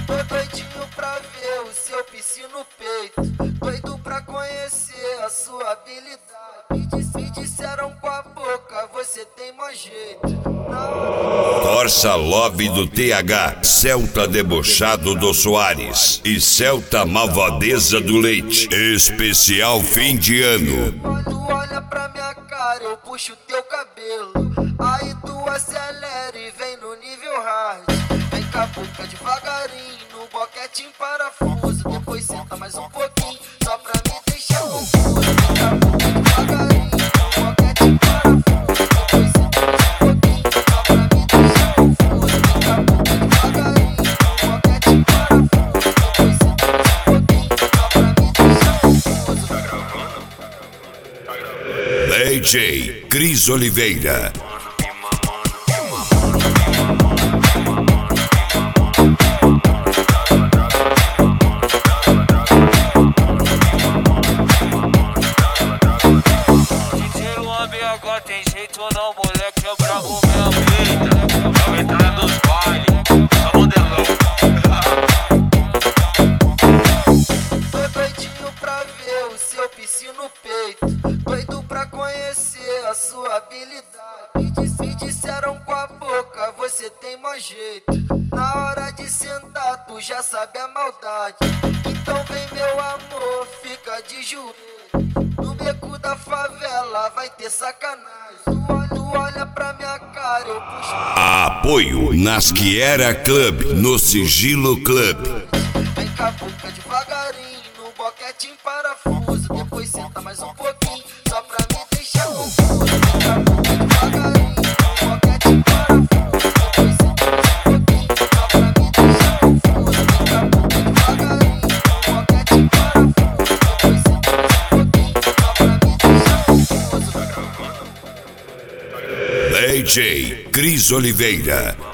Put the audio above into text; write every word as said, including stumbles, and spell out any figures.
Tô doidinho pra ver o seu piercing no peito, doido pra conhecer a sua habilidade. Me, dis- me disseram com a boca, você tem mó jeito. Corsa Love do T H, Celta Debochado do Soares e Celta Malvadeza do Leite. Especial fim de ano. Tu olha pra minha cara, eu puxo teu cabelo. Aí tu acelera e vem no nível hard. Vem com a boca devagarinho, no boquete em parafuso. Depois senta mais um pouquinho, só pra me deixar confuso. Vem com a boca devagarinho, no boquete em parafuso. Depois senta mais um pouquinho, só pra me deixar confuso. Vem com a boca devagarinho, no boquete em parafuso. Depois senta mais um pouquinho, só pra me deixar confuso. D J Cris Oliveira. Agora tem jeito não, moleque é brabo mesmo. Eita, vai entrar nos bailes, só modelão. Tô doidinho pra ver o seu piercing no peito, doido pra conhecer a sua habilidade. Me, dis- me disseram com a boca, você tem mó jeito. Na hora de sentar, tu já sabe a maldade. Então vem meu amor, fica de joelho. No beco da favela vai ter sacanagem. Tu olha, tu olha pra minha cara, eu puxo. Apoio Nasquiera Club, no Sigilo Club. Vem com a boca devagarinho, no boquete em parafuso. Depois senta mais um pouquinho, só pra me deixar confuso. Vem com a boca devagarinho, no boquete em parafuso. Depois senta mais um pouquinho, só pra me deixar confuso. Vem com a boca devagarinho, no boquete em parafuso. Depois senta mais um pouquinho, só pra me deixar confuso. D J Cris Oliveira.